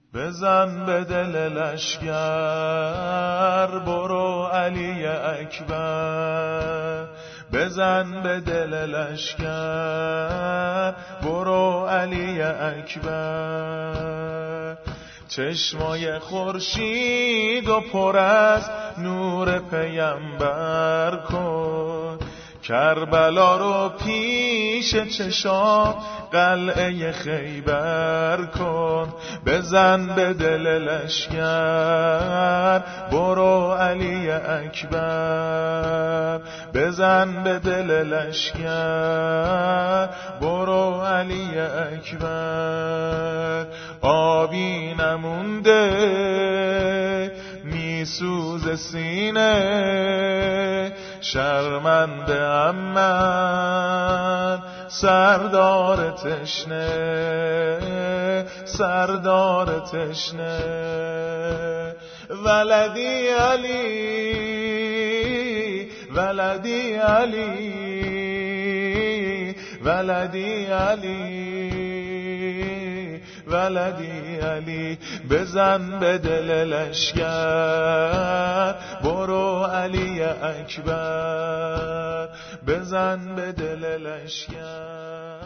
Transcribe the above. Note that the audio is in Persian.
بزن به دل لشگر، برو علی اکبر. بزن به دل لشگر، برو علی اکبر. چشمای خورشید و پر از نور پیمبر کن، کربلا رو پیش چشام قلعه خیبر کن. بزن به دل لشگر، برو علی اکبر. بزن به دل لشگر، برو علی اکبر. آبی نمونده میسوز سینه، شرمنده ام من سردار تشنه، سردار تشنه. ولدی علی، ولدی علی، ولدی علی، ولدی علی. بزن به دل لشگر، برو علی اکبر. بزن به دل لشگر.